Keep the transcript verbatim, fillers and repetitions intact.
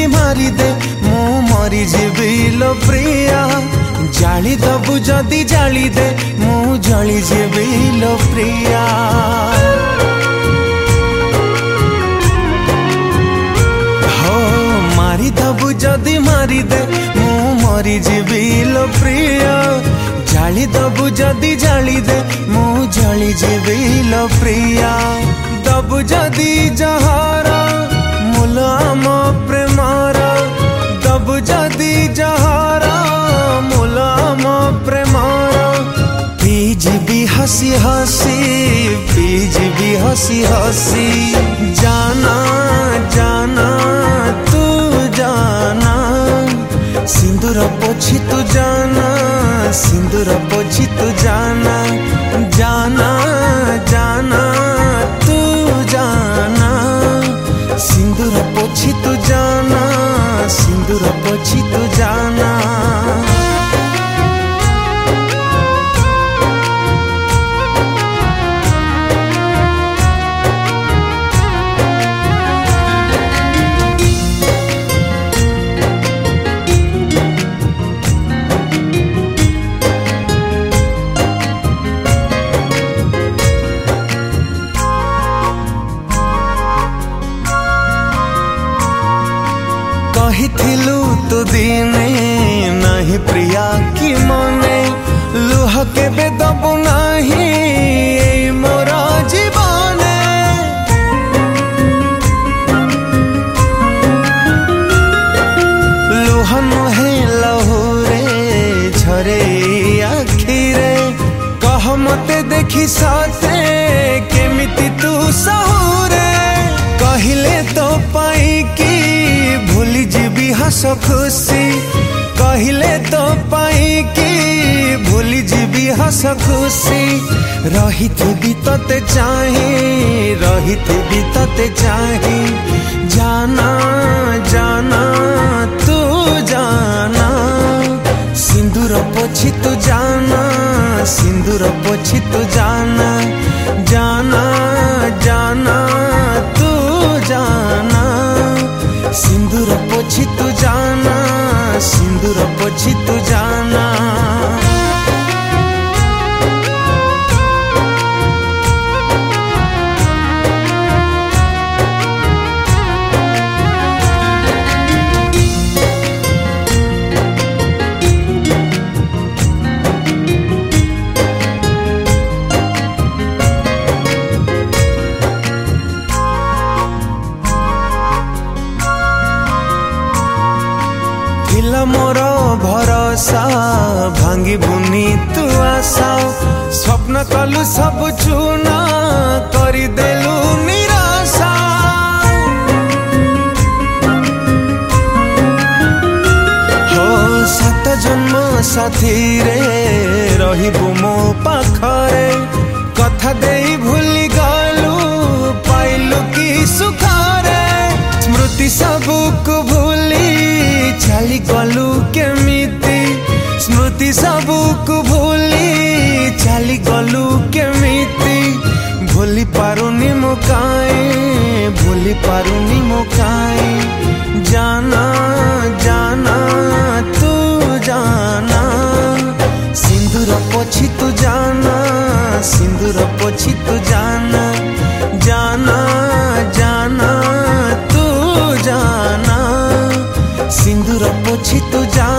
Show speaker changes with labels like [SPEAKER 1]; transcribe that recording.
[SPEAKER 1] जदि मारी दे मु मरी जीवी लो प्रिया जाली दबु जदि जाली दे मु जली जीवी लो प्रिया हो मारी दबु जदि मारी दे मु मरी जीवी लो प्रिया जाली दबु जदि जाली दे मु जली जीवी लो प्रिया दबु जदि जहारा मूल आम प्रेमार दबु जदि जहारा मूल आम प्रेमार पीजीबी हसी हसी पीजीबी हसी हसी जाना जाना तू जाना सिंदूर पोछी तू जाना सिंदूर पोछी तू जाना जाना जाना तू जाना सिंदूर पोछी तू जाना सिंदूर पोछी तू जाना कहिथिलु तू दिने नहीं प्रिया की मने लुह केबे दबु नाही ए मोर जीवने लुह नहे लहुरे झरे आखिरे कह मते देखी सते केमिति तू सहुरे कहिले तो पाई की भूली जीवी हस खुशी कहिले तो पाई की भूली जीवी हस खुशी रही थी तते चाहे रही थी तते चाहे जाना जाना तू जाना सिंदूर पोछी तू जाना सिंदूर पोछी तू जाना जाना जाना तू जाना सिंदूर पोछी तू जाना सिंदूर पोछी तू जाना मोर भरोसा भांगी बुनी तू आशा स्वप्न कलु सब चूना करी देलु निराशा हो सात जन्म साथी रे रहिबु मो पाखरे कथा देई भूली गलु पाइलु की सुखारे स्मृति सबको भूली चली गलु केमिति स्मृति सबको भूली चली गलु केमिति भूली पारुनी मुकाए भूली पारुनी मुकाए जाना जाना तू जाना सिंदूर पोछी तू जाना सिंदूर पोछी तू जाना जाना जाना तू जाना सिंदूर पोछी तू जाना